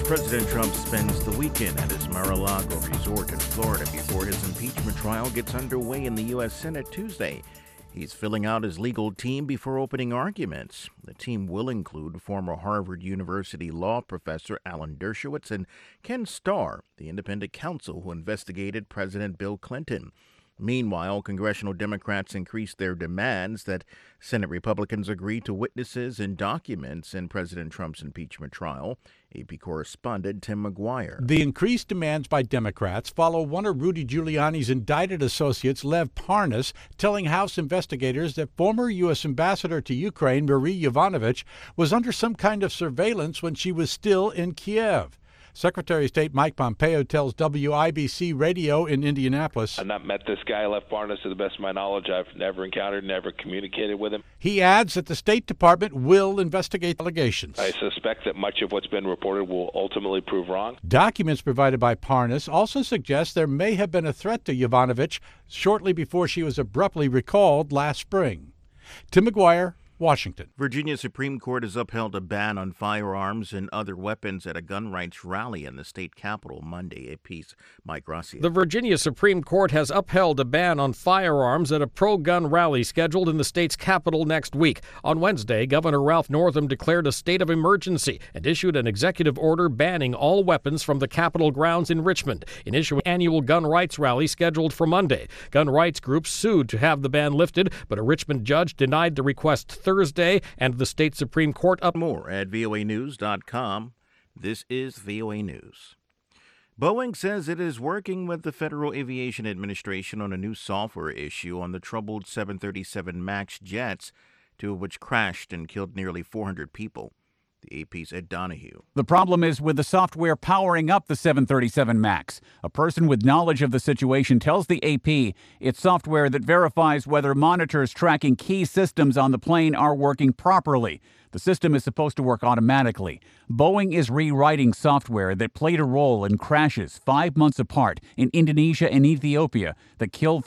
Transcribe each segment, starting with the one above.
President Trump spends the weekend at his Mar-a-Lago resort in Florida before his impeachment trial gets underway in the U.S. Senate Tuesday. He's filling out his legal team before opening arguments. The team will include former Harvard University law professor Alan Dershowitz and Ken Starr, the independent counsel who investigated President Bill Clinton. Meanwhile, congressional Democrats increased their demands that Senate Republicans agree to witnesses and documents in President Trump's impeachment trial. AP correspondent Tim McGuire. The increased demands by Democrats follow one of Rudy Giuliani's indicted associates, Lev Parnas, telling House investigators that former U.S. ambassador to Ukraine, Marie Yovanovitch, was under some kind of surveillance when she was still in Kiev. Secretary of State Mike Pompeo tells WIBC Radio in Indianapolis, I've not met this guy, Lev Parnas, to the best of my knowledge. I've never encountered, never communicated with him. He adds that the State Department will investigate allegations. I suspect that much of what's been reported will ultimately prove wrong. Documents provided by Parnas also suggest there may have been a threat to Yovanovitch shortly before she was abruptly recalled last spring. Tim McGuire, Washington. Virginia Supreme Court has upheld a ban on firearms and other weapons at a gun rights rally in the state capitol Monday. AP's Mike Rossi. The Virginia Supreme Court has upheld a ban on firearms at a pro-gun rally scheduled in the state's capital next week. On Wednesday, Governor Ralph Northam declared a state of emergency and issued an executive order banning all weapons from the Capitol grounds in Richmond, in issuing an annual gun rights rally scheduled for Monday. Gun rights groups sued to have the ban lifted, but a Richmond judge denied the request Thursday, and the state Supreme Court up. More at voanews.com. This is VOA News. Boeing says it is working with the Federal Aviation Administration on a new software issue on the troubled 737 MAX jets, two of which crashed and killed nearly 400 people. The AP's Ed Donahue. The problem is with the software powering up the 737 MAX. A person with knowledge of the situation tells the AP it's software that verifies whether monitors tracking key systems on the plane are working properly. The system is supposed to work automatically. Boeing is rewriting software that played a role in crashes 5 months apart in Indonesia and Ethiopia that killed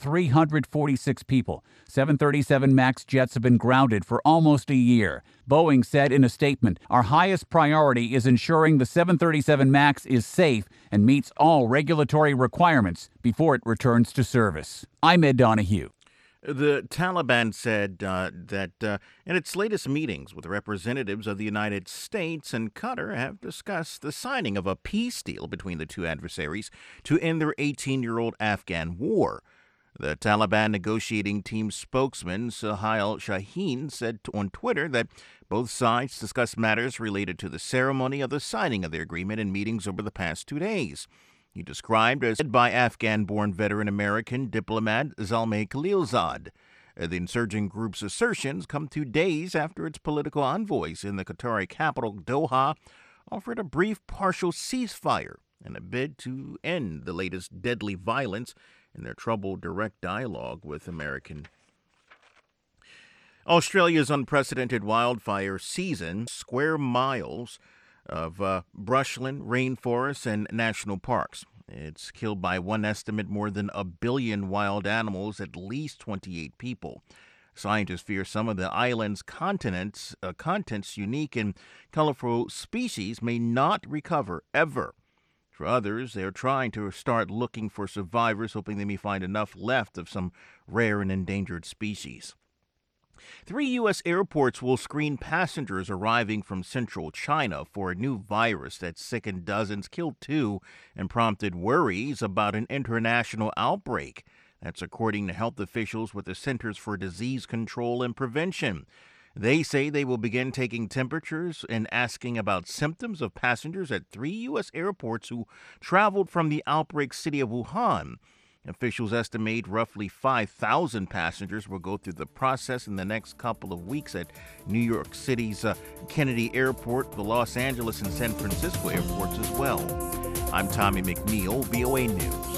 346 people. 737 MAX jets have been grounded for almost a year. Boeing said in a statement, "Our highest priority is ensuring the 737 MAX is safe and meets all regulatory requirements before it returns to service." I'm Ed Donahue. The Taliban said that in its latest meetings with representatives of the United States and Qatar have discussed the signing of a peace deal between the two adversaries to end their 18-year-old Afghan war. The Taliban negotiating team spokesman Suhail Shaheen said on Twitter that both sides discussed matters related to the ceremony of the signing of the agreement in meetings over the past 2 days. He described as led by Afghan-born veteran American diplomat Zalmay Khalilzad. The insurgent group's assertions come 2 days after its political envoys in the Qatari capital, Doha, offered a brief partial ceasefire in a bid to end the latest deadly violence in their troubled direct dialogue with American. Australia's unprecedented wildfire season, square miles of brushland, rainforests, and national parks. It's killed by one estimate more than 1 billion wild animals, at least 28 people. Scientists fear some of the island's contents unique and colorful species may not recover ever. For others, they're trying to start looking for survivors, hoping they may find enough left of some rare and endangered species. 3 U.S. airports will screen passengers arriving from central China for a new virus that sickened dozens, killed 2, and prompted worries about an international outbreak. That's according to health officials with the Centers for Disease Control and Prevention. They say they will begin taking temperatures and asking about symptoms of passengers at 3 U.S. airports who traveled from the outbreak city of Wuhan. Officials estimate roughly 5,000 passengers will go through the process in the next couple of weeks at New York City's Kennedy Airport, the Los Angeles and San Francisco airports as well. I'm Tommy McNeil, VOA News.